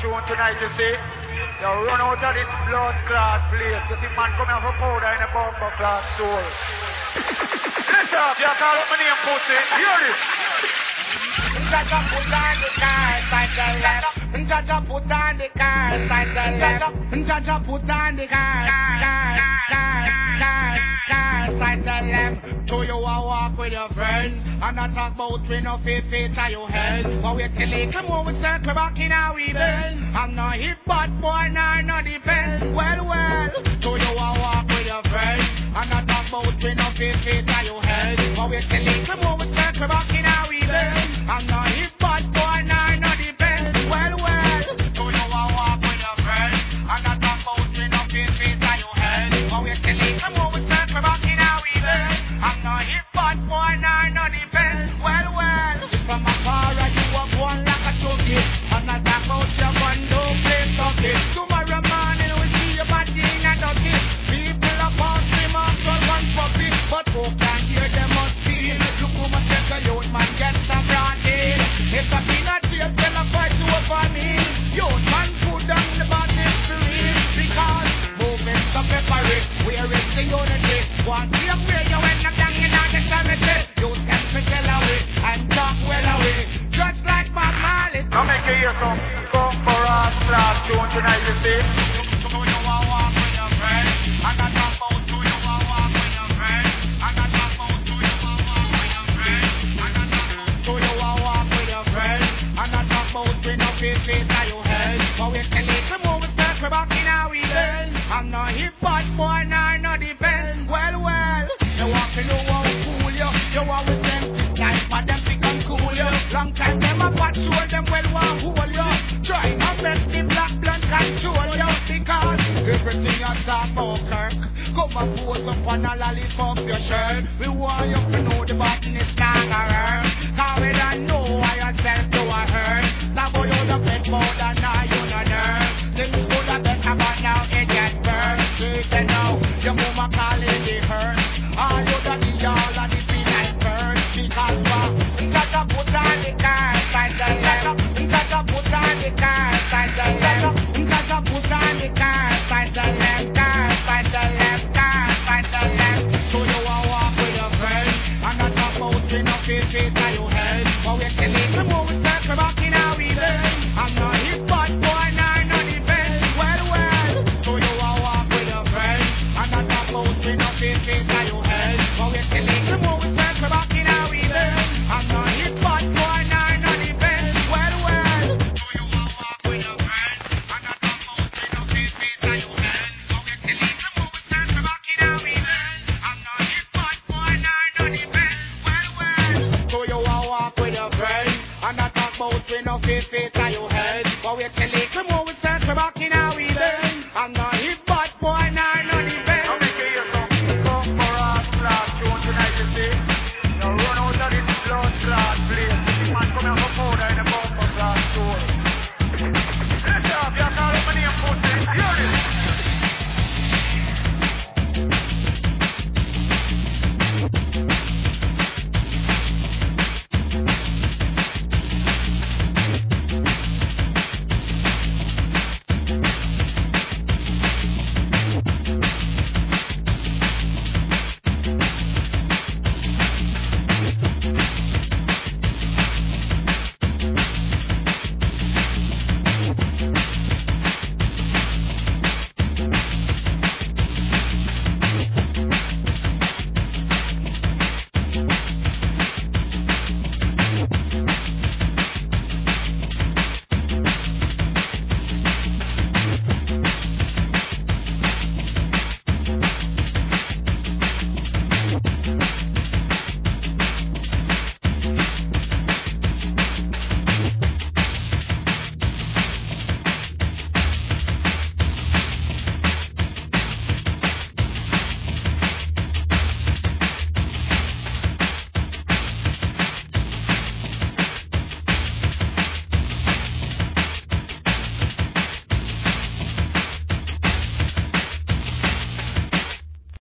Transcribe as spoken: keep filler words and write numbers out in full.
tune tonight, you see. You run out of this blood clot place. You see, man come here for powder in a bumper clot soul. Listen up, you call up my name, pussy. Hear this. Jaja put on the car, side the left. Jaja put on the car, side the left. Jaja put on the car, car, car, car, car, side the left. To you a walk with your friends, and I talk about we no fit fit to your head. So we till it come over, circle back in our we bend. I'm not hit, but boy, nah, no depend. Well, well, to you a walk with your friends, and I talk about we no fit fit to your head. So we till it come over, circle back in our we bend. I'm not his bad boy, nah, no depend. Well, well, do you want walk with your friends? And I talk about you, no face, face on your head. But we're still in the moment, circle back in our event. I'm not his bad boy, nah, no depend. Well, well, if I'm a car, you walk one like a turkey. And I talk about your gun, don't play turkey. Tomorrow morning, we see your body in a dirty. People are passing off for one puppy. But who can't hear them must feel. Look who must get the youth, man, get some brand. If I be not here, tell a fight to over me. You man put down the body to real. Because movement to separate. Where is the unity? One day where you end up down in the cemetery. You tend to tell away and talk well away. Just like Bob Marley. Now make you hear some come for us class tune tonight, you see. Do you want walk with your friends? And I talk about do you want walk with your friends? And I talk about do you want walk with your friends? And I talk about do you want walk with your friends? And I talk about we no face face on your head. But we tell it to move and circle back in our weekend. I'm not hip bad boy, nah, no depend. Well, well, you want to know how cool you. You want with them life for them become cool you. Long time them a patrol them well want hold you. Try not make the black blood control you. Because everything you talk about Kirk. Come and pose up on a lollipop your shirt. We want you to know the button is not a hurt. Cause we don't know why yourself to a hurt. Now go you the bed more than now you no nurse. Things go the better but now it get burnt. Take it now, your mama call it the hurt. All you got the all of the peanut burn. Because what? Jaja put on the car, side the left. Jaja put on the car, side the left. Jaja put on the car, side the left. Car, side the left. Car, side the left. So you want walk with your friends, and I talk about you no face face on your head. But we still in the moment, circle back in our event. I'm not his bad boy, nah, no depend. Well, well, so you want walk with your friends, and I talk about you no face face on your head. But we still in the moment, circle back in our event. I'm not his bad boy, nah, no depend. Well, well, so you want walk with your friends, and I talk about you no face face on your head. But we still in the moment, circle back in our event. I'm not his bad boy, nah, no depend. Well, well, so you want walk with your friends, and I talk about we no face face on your head. But we still in the moment, circle back